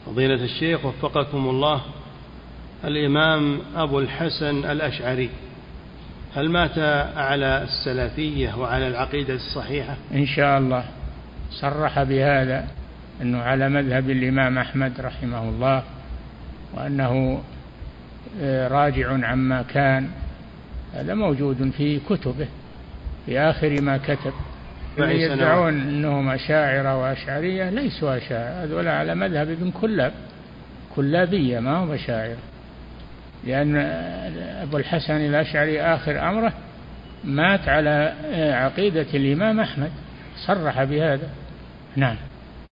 فضيلة الشيخ وفقكم الله، الإمام أبو الحسن الأشعري هل مات على السلفية وعلى العقيدة الصحيحة؟ إن شاء الله صرح بهذا، أنه على مذهب الإمام أحمد رحمه الله، وأنه راجع عما كان. هذا موجود في كتبه في آخر ما كتب. الذين يدعون أنهم أشاعرة وأشعرية ليسوا أشاعرة، هذول على مذهب ابن كلاب، كلابية ما هو أشاعرة، لأن أبو الحسن الأشعري آخر أمره مات على عقيدة الإمام أحمد، صرح بهذا. نعم.